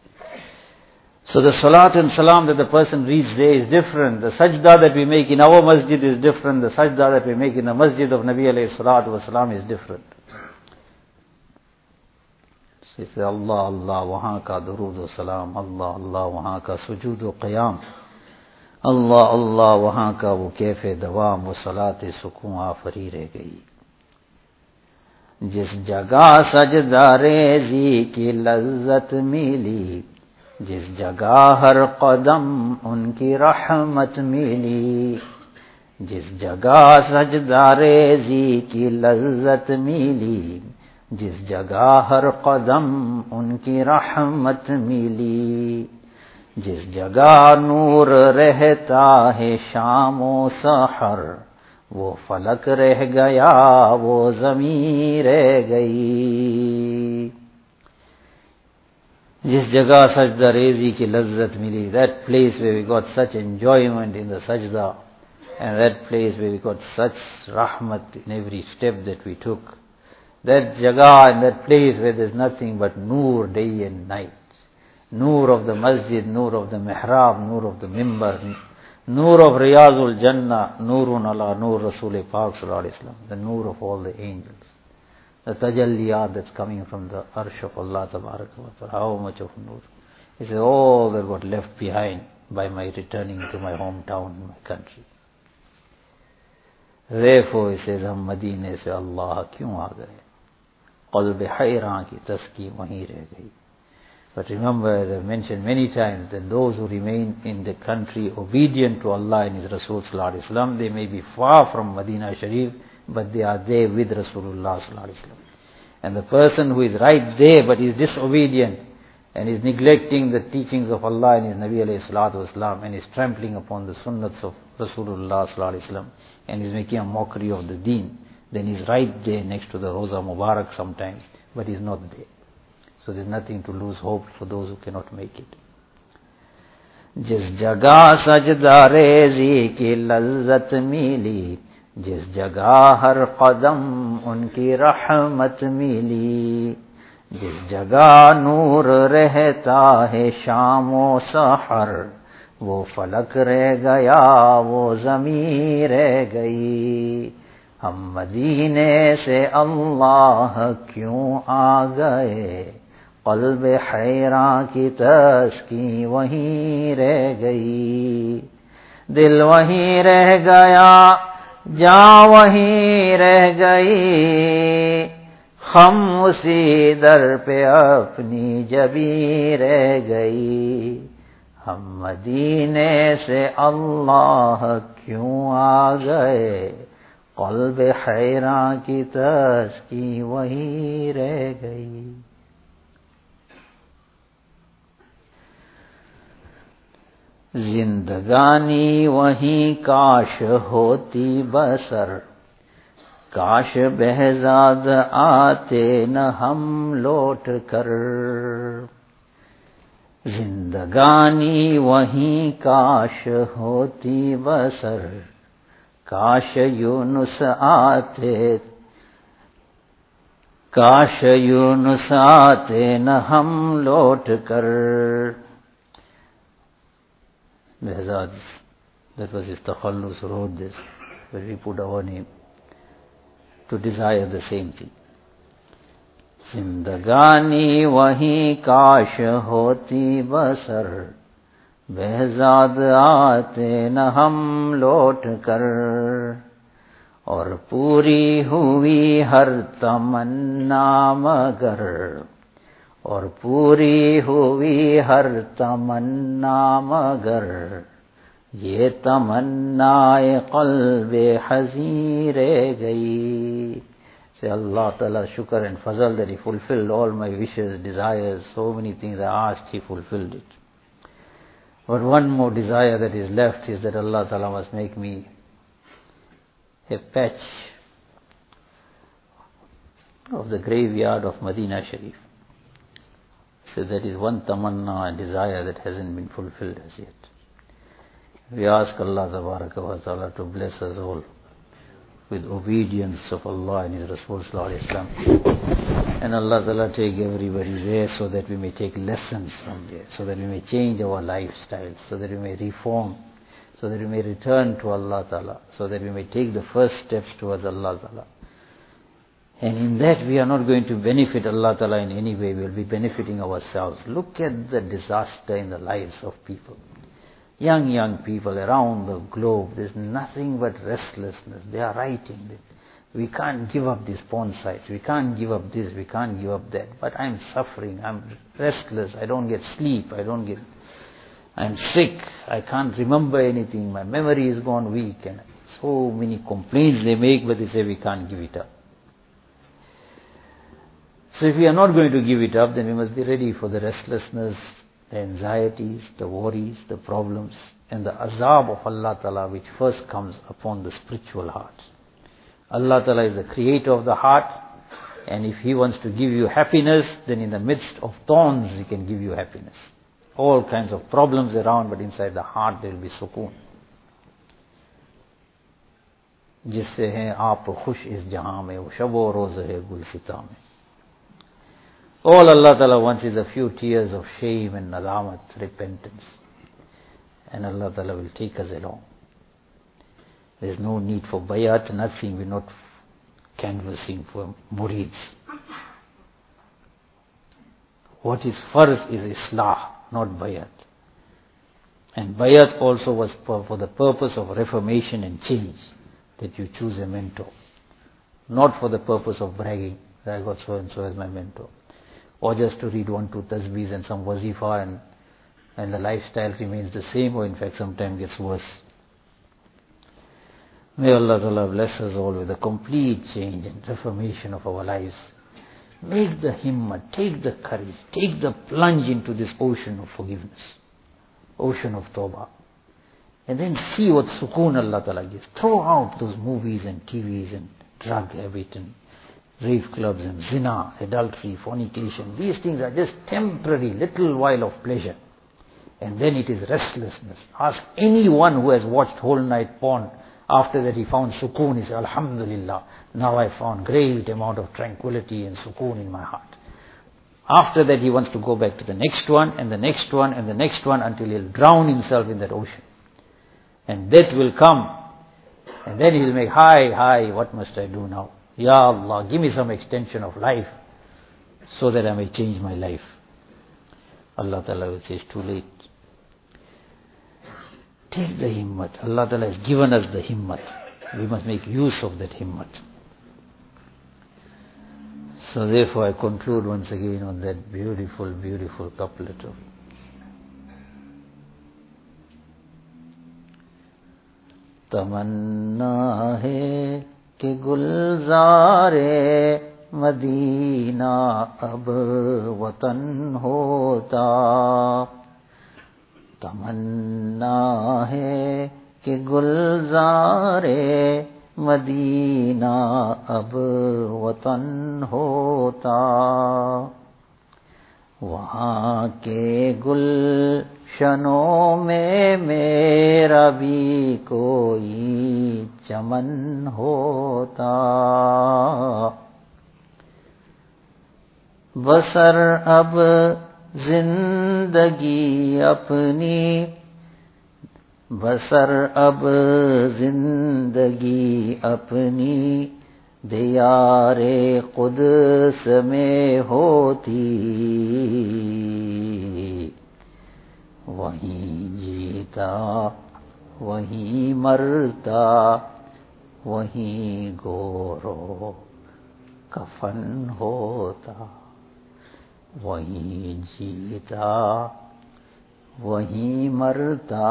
So the salat and salam that the person reads there is different. The sajda that we make in our masjid is different. The sajda that we make in the masjid of Nabi alayhi salatu wasalam is different. So he says, Allah, Allah, wahan ka durood o salam, Allah, Allah, wahan ka sujood o qiyam, Allah, Allah, wahan ka wo कैफ़े दवाम, वो सलाते सुकून आफरी रह गई. जिस जगह सजदा रेज़ी की लज्जत मिली, जिस जगह हर कदम उनकी रहमत मिली, जिस जगह सजदा रेज़ी की लज्जत मिली, जिस जगह हर कदम उनकी रहमत मिली, जिस जगह नूर रहता है शामो सहर, वो फलक रह गया, वो ज़मीं रह गई. जिस जगह सजदा रेज़ी की लज्जत मिली, that place where we got such enjoyment in the sajda, and that place where we got such rahmat in every step that we took, that jagah and that place where there's nothing but noor day and night, noor of the masjid, noor of the mihrab, noor of the mimbar, noor of Riyazul Jannah, noorun ala noor Rasul Pak sallallahu alaihi wasallam, the noor of all the angels, the tajalliyat that's coming from the arsh of Allah tabaraka wa ta'ala. How much of noor? He says, all that got left behind by my returning to my hometown, my country. Therefore he says, हम मदीने से अल्लाह क्यों आ गए, क़ल्ब हैरान की तस्की वहीं रह गई. But remember, as I've mentioned many times, that those who remain in the country obedient to Allah and His Rasul sallallahu alaihi wasallam, they may be far from Medina Sharif, but they are there with Rasulullah sallallahu alaihi wasallam. And the person who is right there but is disobedient and is neglecting the teachings of Allah and His Nabi alayhi salatu wasallam, and is trampling upon the sunnats of Rasulullah sallallahu alaihi wasallam, and is making a mockery of the deen, then he's right there next to the Roza Mubarak sometimes, but he's not there. So there's nothing to lose hope for those who cannot make it. जिस जगह सजदा रेज़ी की लज्जत मिली, जिस जगह हर कदम उनकी रहमत मिली, जिस जगह नूर रहता है शामो सहर, वो फलक रह गया, वो ज़मीं रह गई। हम मदीने से अल्लाह क्यों आ गए, क़ल्ब हैरां की तस्कीं वहीं रह गई। दिल वहीं रह गया, जान वहीं रह गई, हम उसी दर पे अपनी जबी रह गई। हम मदीने से अल्लाह क्यों आ गए, क़ल्ब हैरां की तस्कीं वहीं रह गई। जिंदगानी वहीं काश होती बसर, काश बहज़ाद आते न हम लौट कर। जिंदगानी वहीं काश होती बसर, काश यूनुस आते, काश यूनुस आते न हम लौट कर। Behzad, that was his takhallus, wrote this, where we put our name to desire the same thing. जिंदगानी वहीं काश होती बसर, behzad आते न हम लौट कर। और पूरी हुई हर तमन्ना मगर, और पूरी हुई हर तमन्ना मगर, ये तमन्नाए क़ल्बे हज़ीं रह गई। Say Allah Ta'ala shukr and fazal that He fulfilled all my wishes, desires, so many things I asked, He fulfilled it. But one more desire that is left is that Allah Ta'ala must make me a patch of the graveyard of Medina Sharif. So that is one tamanna and desire that hasn't been fulfilled as yet. We ask Allah Tabaraka wa Ta'ala to bless us all with obedience of Allah and His Rasul Sallallahu Alaihi Wasallam. And Allah Ta'ala take everybody there so that we may take lessons from there, so that we may change our lifestyle, so that we may reform, so that we may return to Allah Ta'ala, so that we may take the first steps towards Allah Ta'ala. And in that we are not going to benefit Allah Ta'ala in any way, we will be benefiting ourselves. Look at the disaster in the lives of people. Young, young people around the globe, there's nothing but restlessness. They are writing it. We can't give up these porn sites, we can't give up this, we can't give up that. But I'm suffering, I'm restless, I don't get sleep, I don't get, I'm sick, I can't remember anything, my memory is gone weak. And so many complaints they make, but they say we can't give it up. So if we are not going to give it up, then we must be ready for the restlessness, the anxieties, the worries, the problems, and the azab of Allah Ta'ala which first comes upon the spiritual heart. Allah Ta'ala is the creator of the heart, and if He wants to give you happiness, then in the midst of thorns He can give you happiness. All kinds of problems around, but inside the heart there will be sukoon. जिससे हैं आप खुश इस जहां में, वो शब-ओ रोज़ है गुलसिता में. All Allah Ta'ala wants is a few tears of shame and nadamat, repentance. And Allah Ta'ala will take us along. There is no need for bayat, nothing. We are not canvassing for murids. What is farz is islah, not bayat. And bayat also was for, for the purpose of reformation and change, that you choose a mentor. Not for the purpose of bragging, that I got so and so as my mentor. Or just to read one, two tasbihs and some wazifa, and, and the lifestyle remains the same, or in fact sometimes gets worse. May Allah Ta'ala bless us all with a complete change and reformation of our lives. Make the himmat, take the courage, take the plunge into this ocean of forgiveness, ocean of tawbah. And then see what sukoon Allah Ta'ala gives. Throw out those movies and T Vs and drug habit and rave clubs and zina, adultery, fornication. These things are just temporary, little while of pleasure. And then it is restlessness. Ask anyone who has watched whole night porn, after that he found sukoon, he said, Alhamdulillah, now I found great amount of tranquility and sukoon in my heart. After that he wants to go back to the next one and the next one and the next one until he'll drown himself in that ocean. And death will come. And then he'll make, hi, hi, what must I do now? Ya Allah, give me some extension of life so that I may change my life. Allah Ta'ala will say, it's too late. Take the himmat. Allah Ta'ala has given us the himmat. We must make use of that himmat. So therefore I conclude once again on that beautiful, beautiful couplet of तमन्ना है कि Gulzare Medina अब वतन होता तमन्ना है कि Gulzare Medina अब वतन होता वहाँ के गुलशनों में मेरा भी कोई चमन होता बसर अब जिंदगी अपनी बसर अब जिंदगी अपनी दियारे कुद्स में होती वहीं जीता वहीं मरता वहीं गोरो कफन होता वहीं जीता वहीं मरता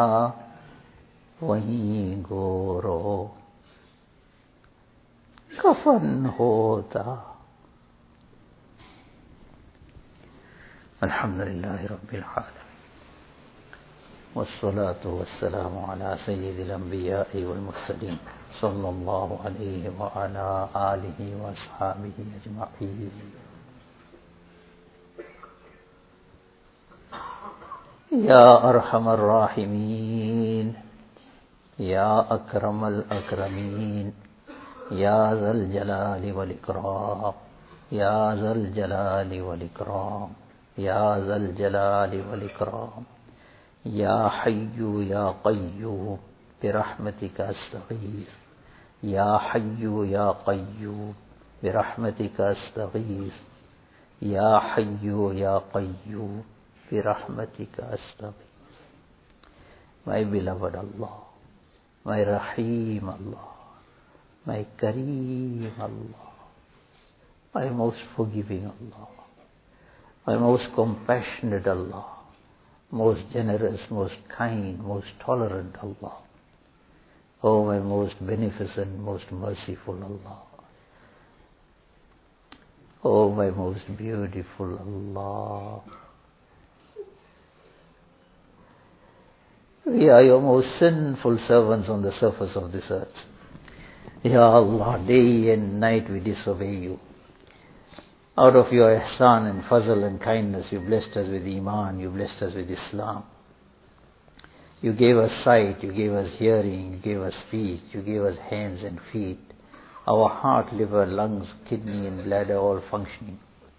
वहीं गोरो कफन होता अल्हम्दुलिल्लाह रब्बिल आलमीन वस्सलातु वस्सलामु अला सय्यिदिल अंबिया'i वल मुरसलीन सल्लल्लाहु अलैहि व अला आलिहि व अस्हाबिहि अजमईन या अरहमर राहिमीन या अकरमल अकरमीन या ज़ल जलाली वल इकराम या ज़ल जलाली वल इकराम या ज़ल जलाली वल इकराम या हय्यु या क़य्यूम बिरहमतिका अस्तगीथ या हय्यु या क़य्यूम बिरहमतिका अस्तगीथ या हय्यु या Qayyum बिरहमतिका अस्तगीथ My beloved Allah, my Rahim Allah, my Kareem Allah, my most forgiving Allah, my most compassionate Allah, most generous, most kind, most tolerant Allah, oh my most beneficent, most merciful Allah, oh my most beautiful Allah. We are your most sinful servants on the surface of this earth. Ya Allah, day and night we disobey you. Out of your ihsan and fazl and kindness, you blessed us with iman, you blessed us with Islam. You gave us sight, you gave us hearing, you gave us speech, you gave us hands and feet, our heart, liver, lungs, kidney and bladder all functioning.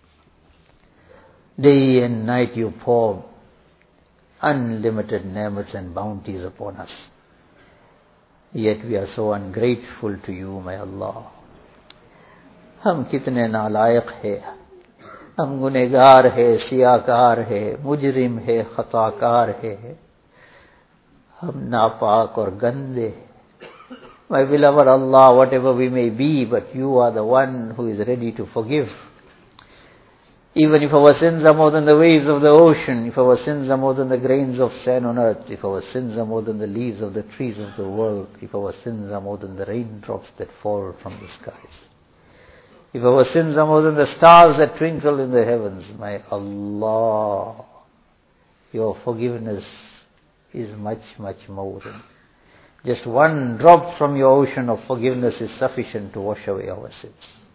Day and night you pour unlimited ni'mats and bounties upon us. Yet we are so ungrateful to you, my Allah. हम कितने नालायक है, हम गुनहगार है, सियाकार है, मुजरिम है, खताकार है, हम नापाक और गंदे हैं. My beloved Allah, whatever we may be, but you are the one who is ready to forgive. Even if our sins are more than the waves of the ocean, if our sins are more than the grains of sand on earth, if our sins are more than the leaves of the trees of the world, if our sins are more than the raindrops that fall from the skies, if our sins are more than the stars that twinkle in the heavens, my Allah, your forgiveness is much, much more than. Just one drop from your ocean of forgiveness is sufficient to wash away our sins.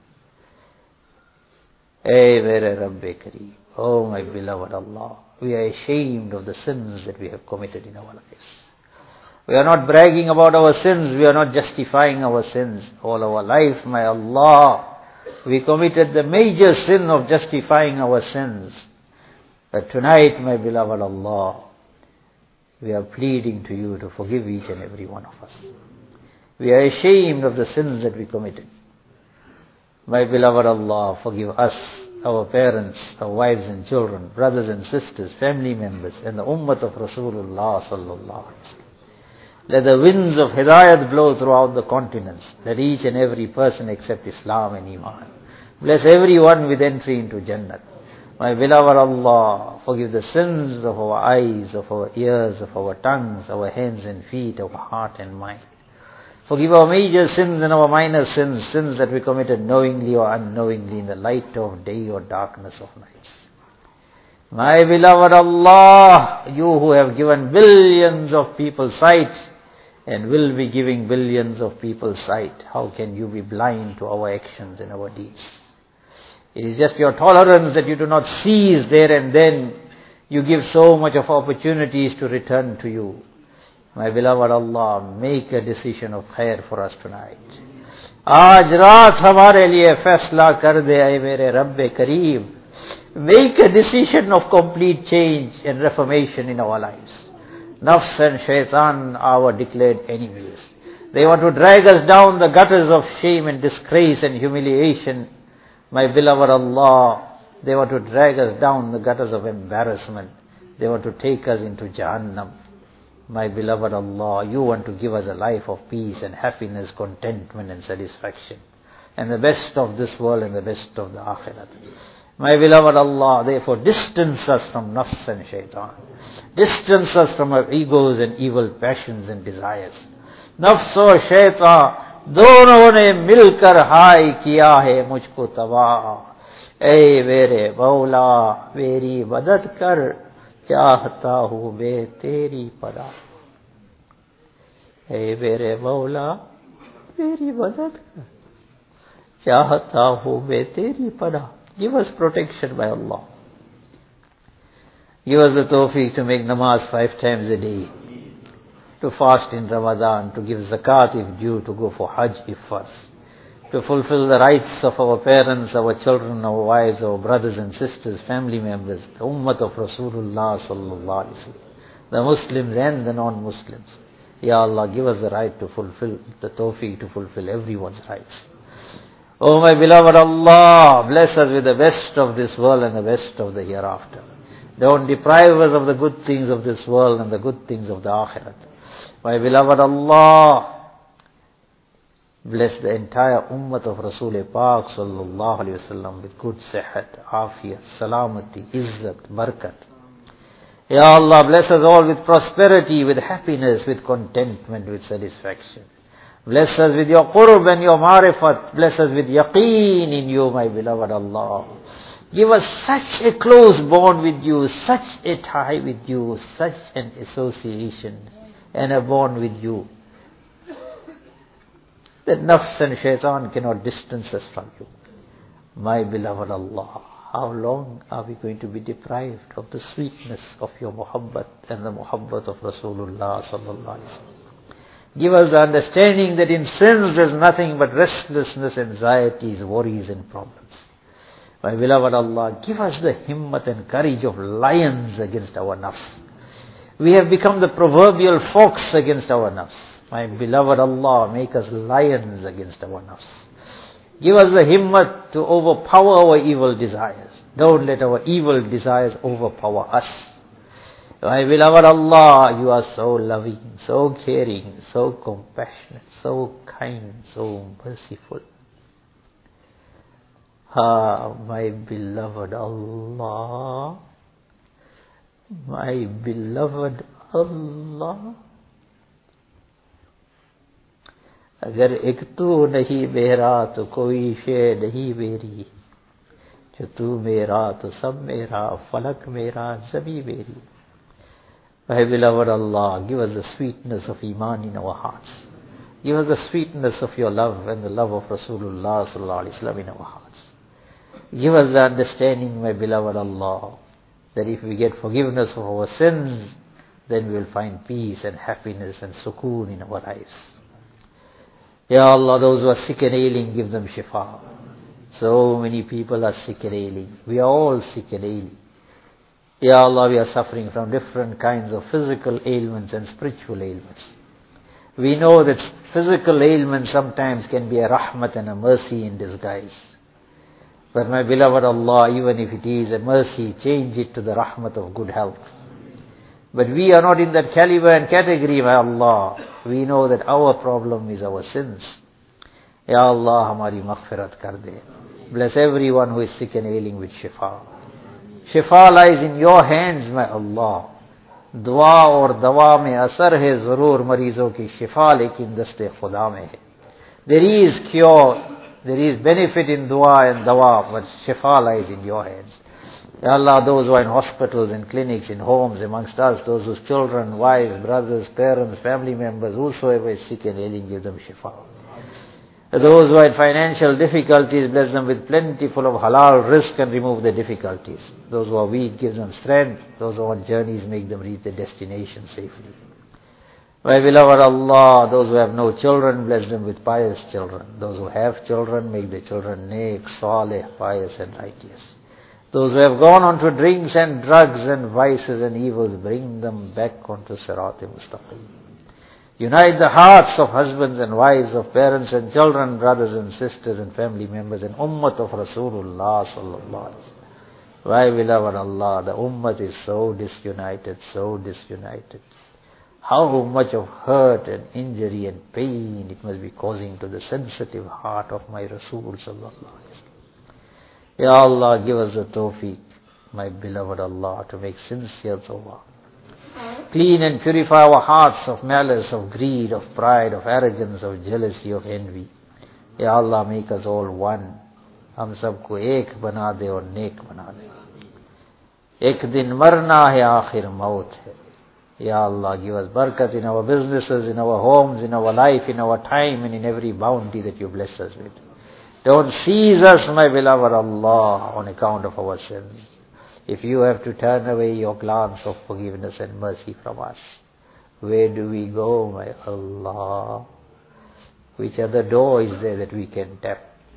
Ey mere Rabbi Kareem, oh my beloved Allah, we are ashamed of the sins that we have committed in our lives. We are not bragging about our sins, we are not justifying our sins. All our life, my Allah, We committed the major sin of justifying our sins. But tonight, my beloved Allah, we are pleading to you to forgive each and every one of us. We are ashamed of the sins that we committed. My beloved Allah, forgive us, our parents, our wives and children, brothers and sisters, family members, and the ummah of Rasulullah sallallahu alaihi wasallam. Let the winds of Hidayat blow throughout the continents. Let each and every person accept Islam and Iman. Bless everyone with entry into Jannah. My beloved Allah, forgive the sins of our eyes, of our ears, of our tongues, our hands and feet, our heart and mind. Forgive our major sins and our minor sins, sins that we committed knowingly or unknowingly in the light of day or darkness of night. My beloved Allah, you who have given billions of people sight and will be giving billions of people sight, how can you be blind to our actions and our deeds? It is just your tolerance that you do not seize there and then. You give so much of opportunities to return to you. My beloved Allah, make a decision of khair for us tonight. Aaj raat hamare liye faisla kar de ay mere Rabbe Kareem. Make a decision of complete change and reformation in our lives. Nafs and shaitan are our declared enemies. They want to drag us down the gutters of shame and disgrace and humiliation. My beloved Allah, they want to drag us down the gutters of embarrassment. They want to take us into Jahannam. My beloved Allah, you want to give us a life of peace and happiness, contentment and satisfaction. And the best of this world and the best of the Akhirat. My beloved Allah, therefore distance us from nafs and shaitan. Distance us from our egos and evil passions and desires. Nafs और shaitan, दोनों ने मिलकर हाय किया है मुझको तबाह. ऐ मेरे मौला मेरी मदद कर, चाहता हूँ मैं तेरी पनाह. ऐ मेरे मौला मेरी मदद कर, चाहता हूँ मैं तेरी पनाह. Give us protection by Allah. Give us the tawfiq to make namaz five times a day, to fast in Ramadan, to give zakat if due, to go for hajj if first, to fulfill the rights of our parents, our children, our wives, our brothers and sisters, family members, the ummah of Rasulullah sallallahu alaihi wasallam, the Muslims and the non-Muslims. Ya Allah, give us the right to fulfill, the tawfiq to fulfill everyone's rights. Oh my beloved Allah, bless us with the best of this world and the best of the hereafter. Don't deprive us of the good things of this world and the good things of the Akhirat. My beloved Allah, bless the entire ummah of Rasul Pak sallallahu alayhi wasallam with good sihat, afiyat, salamati, izzat, barakat. Ya Allah, bless us all with prosperity, with happiness, with contentment, with satisfaction. Bless us with your qurb and your marifat. Bless us with yaqeen in you, my beloved Allah. Give us such a close bond with you, such a tie with you, such an association and a bond with you, that nafs and shaitan cannot distance us from you. My beloved Allah, how long are we going to be deprived of the sweetness of your muhabbat and the muhabbat of Rasulullah sallallahu alaihi wasallam? Give us the understanding that in sins there is nothing but restlessness, anxieties, worries and problems. My beloved Allah, give us the himmat and courage of lions against our nafs. We have become the proverbial fox against our nafs. My beloved Allah, make us lions against our nafs. Give us the himmat to overpower our evil desires. Don't let our evil desires overpower us. My beloved Allah, you are so loving, so caring, so compassionate, so kind, so merciful. Ah, my beloved Allah, my beloved Allah. अगर एक तू नहीं मेरा तो कोई शे नहीं मेरी, जो तू मेरा तो सब मेरा, फलक मेरा ज़मीं मेरी. My beloved Allah, give us the sweetness of Iman in our hearts. Give us the sweetness of your love and the love of Rasulullah sallallahu alaihi wasallam in our hearts. Give us the understanding, my beloved Allah, that if we get forgiveness of our sins, then we will find peace and happiness and sukoon in our lives. Ya Allah, those who are sick and ailing, give them shifa. So many people are sick and ailing. We are all sick and ailing. Ya Allah, we are suffering from different kinds of physical ailments and spiritual ailments. We know that physical ailments sometimes can be a rahmat and a mercy in disguise. But my beloved Allah, even if it is a mercy, change it to the rahmat of good health. But we are not in that caliber and category, my Allah. We know that our problem is our sins. Ya Allah, hamari maghfirat kar de. Bless everyone who is sick and ailing with shifa. Shifa lies in your hands, my Allah. Dua और दवा में असर है जरूर मरीजों की शिफा लेकिन दस्ते खुदा में है. There is cure, there is benefit in dua and dawa, but shifa lies in your hands. Ya Allah, those who are in hospitals, in clinics, in homes, amongst us, those whose children, wives, brothers, parents, family members, whosoever is sick and ailing, give them shifa. Those who are in financial difficulties, bless them with plentiful of halal risk and remove their difficulties. Those who are weak, give them strength. Those who are on journeys, make them reach their destination safely. My beloved Allah, those who have no children, bless them with pious children. Those who have children, make their children neek, saleh, pious and righteous. Those who have gone on to drinks and drugs and vices and evils, bring them back onto Sirat-e-Mustaqim. Unite the hearts of husbands and wives, of parents and children, brothers and sisters and family members and Ummah of Rasulullah sallallahu alaihi wasallam. My beloved Allah, the Ummah is so disunited, so disunited. How much of hurt and injury and pain it must be causing to the sensitive heart of my Rasul sallallahu alaihi wasallam. Ya Allah, give us the tawfiq, my beloved Allah, to make sincere tawbah. Clean and purify our hearts of malice, of greed, of pride, of arrogance, of jealousy, of envy. Ya Allah, make us all one. हम सबको एक बना दे और नेक बना दे. एक दिन मरना है, आखिर मौत है. Ya Allah, give us barakat in our businesses, in our homes, in our life, in our time, and in every bounty that you bless us with. Don't seize us, my beloved Allah, on account of our sins. If you have to turn away your glance of forgiveness and mercy from us, where do we go, my Allah? Which other door is there that we can tap?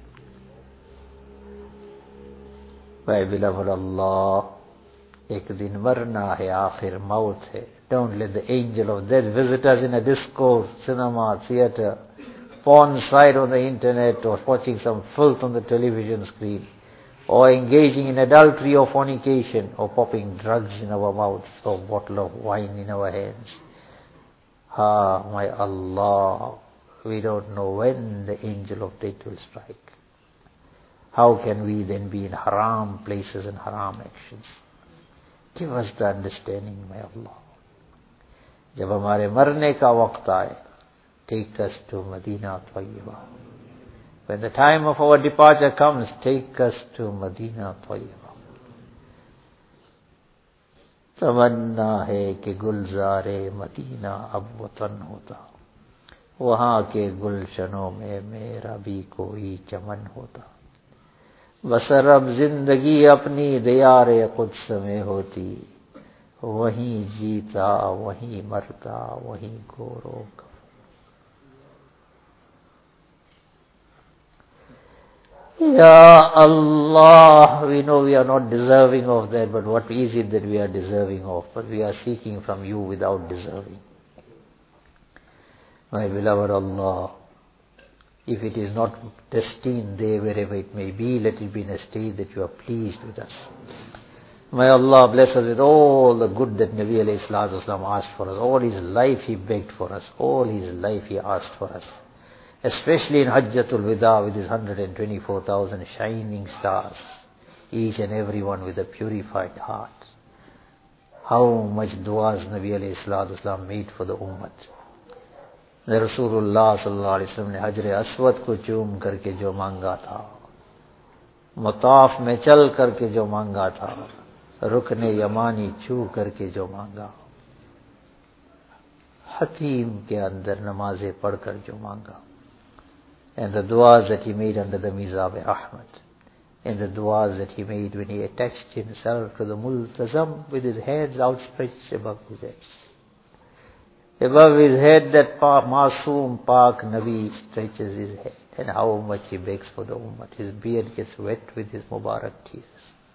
My beloved Allah, ek din marna hai, aakhir maut hai. Don't let the angel of death visit us in a disco, cinema, theatre, porn site on the internet, or watching some filth on the television screen, or engaging in adultery or fornication, or popping drugs in our mouths, or a bottle of wine in our hands. Ah, my Allah, we don't know when the angel of death will strike. How can we then be in haram places and haram actions? Give us the understanding, my Allah. जब हमारे मरने का वक्त आए, take us to Medina Tayyibah. When the time of our departure comes, take us to Medina Tayyibah. तमन्ना है कि Gulzare Medina अब वतन होता, वहाँ के गुलशनों में मेरा भी कोई चमन होता. बसर अब जिंदगी अपनी दियारे कुद्स में होती, वहीं जीता, वहीं मरता, वहीं गोरो. Ya Allah, we know we are not deserving of that, but what is it that we are deserving of? But we are seeking from you without deserving. My beloved Allah, if it is not destined there, wherever it may be, let it be in a state that you are pleased with us. May Allah bless us with all the good that Nabi alayhi salatu wasalam asked for us. All his life he begged for us. All his life he asked for us. Especially in Hajjatul Wida with his one hundred twenty-four thousand shining stars. Each and every one with a purified heart. How much du'as Nabi alayhi salatu wasalam made for the ummah. The Rasulullah sallallahu alayhi wa sallam ne Hajr Aswad ko choom karke jo manga tha. Mataaf mein chal karke jo manga tha. रुकने यमानी छू करके जो मांगा, हतीम के अंदर नमाजें पढ़कर जो मांगा, and the du'as that he made under the Mizab Ahmad, and the du'as that he made when he attached himself to the Multazam with his hands outstretched above his head. Above his head that Masoom Pak Nabi stretches his head. and how much he begs for the ummah. His beard gets wet with his Mubarak tears.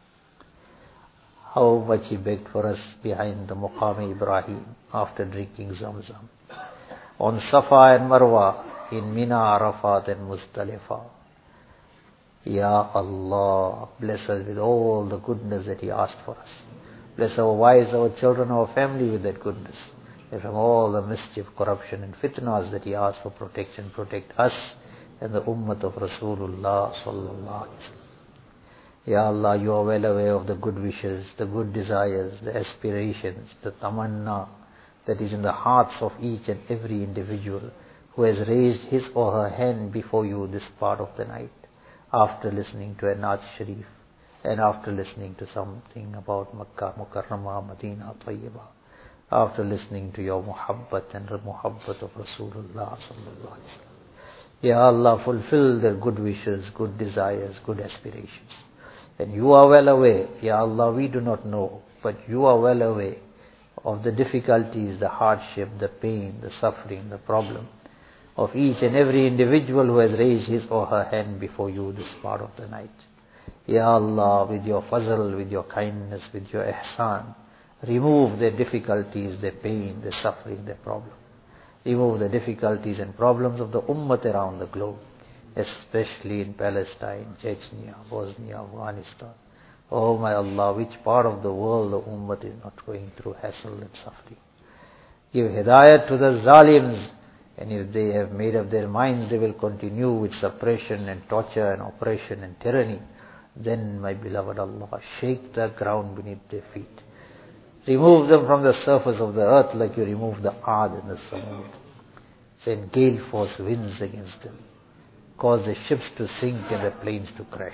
How much he begged for us behind the Muqam Ibrahim after drinking Zamzam. On Safa and Marwa, in Mina, Arafat and Muzdalifah. Ya Allah, bless us with all the goodness that he asked for us. Bless our wives, our children, our family with that goodness. And from all the mischief, corruption and fitnas that he asked for protection, protect us and the ummah of Rasulullah sallallahu alaihi wasallam. Ya Allah, you are well aware of the good wishes, the good desires, the aspirations, the tamanna that is in the hearts of each and every individual who has raised his or her hand before you this part of the night, after listening to a Naat Sharif and after listening to something about Makkah Mukarramah, Medina Tayyibah, after listening to your muhabbat and the muhabbat of Rasulullah sallallahu alaihi wasallam. Ya Allah, fulfill their good wishes, good desires, good aspirations. And you are well aware, Ya Allah, we do not know, but you are well aware of the difficulties, the hardship, the pain, the suffering, the problem of each and every individual who has raised his or her hand before you this part of the night. Ya Allah, with your fazl, with your kindness, with your ihsan, remove their difficulties, their pain, their suffering, their problem. Remove the difficulties and problems of the ummah around the globe, especially in Palestine, Chechnya, Bosnia, Afghanistan. Oh my Allah, which part of the world the ummah is not going through hassle and suffering? Give hidayat to the zalims, and if they have made up their minds they will continue with suppression and torture and oppression and tyranny, then my beloved Allah, shake the ground beneath their feet. Remove them from the surface of the earth like you remove the Aad and the Samud. Send gale force winds against them. Cause the ships to sink and the planes to crash.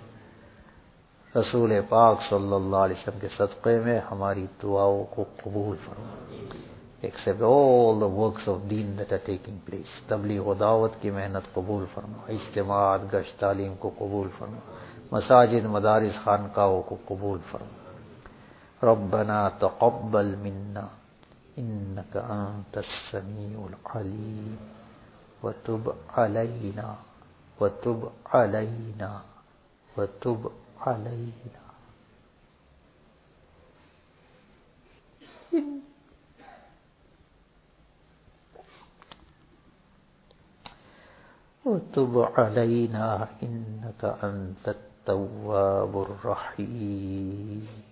Rasul Paak sallallahu alaihi wasallam ke sadqe mein hamari duaओं ko qabul farma. Accept all the works of deen that are taking place. Tabligh wa da'wat ki mehnat qabul farma. Ijtimaat, gasht, talim ko qabul farma. Masajid, madaris, khanqahoं ko qabul farma. ربنا تقبل منا إنك أنت السميع العليم وتب علينا وتب علينا وتب علينا وتب علينا إنك أنت التواب الرحيم.